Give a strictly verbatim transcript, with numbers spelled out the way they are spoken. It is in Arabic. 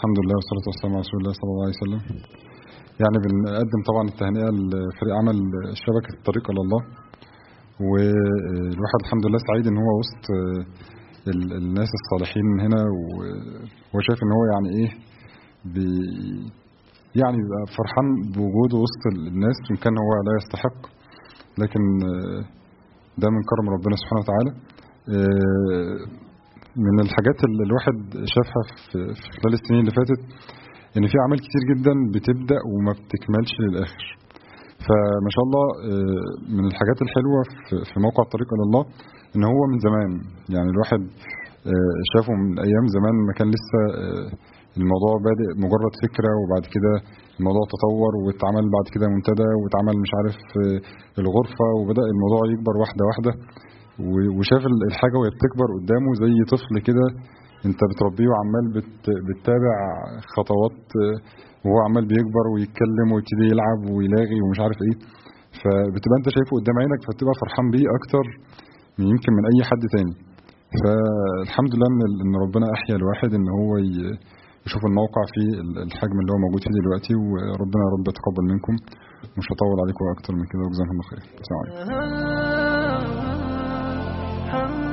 الحمد لله والصلاة والسلام على رسول الله صلى الله عليه وسلم. يعني بنقدم طبعا التهنئة لفريق عمل شبكة الطريق إلى الله، والواحد الحمد لله سعيد ان هو وسط الناس الصالحين هنا، وهو شايف ان هو يعني ايه بي يعني بيبقى فرحان بوجوده وسط الناس، وان كان هو لا يستحق، لكن ده من كرم ربنا سبحانه وتعالى. من الحاجات اللي الواحد شافها في خلال السنين اللي فاتت ان في اعمال كتير جدا بتبدأ وما بتكملش للاخر، فما شاء الله من الحاجات الحلوة في موقع الطريق إلى الله ان هو من زمان، يعني الواحد شافه من ايام زمان ما كان لسه الموضوع بادئ مجرد فكرة، وبعد كده الموضوع تطور واتعمل بعد كده منتدى، واتعمل مش عارف الغرفة، وبدأ الموضوع يكبر واحدة واحدة، وشاف الحاجة وهي بتكبر قدامه زي طفل كده انت بتربيه وعمال بتتابع خطوات، وهو عمال بيكبر ويتكلم ويبتدي يلعب ويلاغي ومش عارف ايه، فبتبقى انت شايفه قدام عينك، فبتبقى فرحان بيه اكتر من يمكن من اي حد تاني. فالحمد لله ان ربنا احيا الواحد ان هو يشوف الموقع في الحجم اللي هو موجود فيه دلوقتي، وربنا يا رب يتقبل منكم. مش هطول عليكم اكتر من كده، وجزاكم الله خير. السلام عليكم.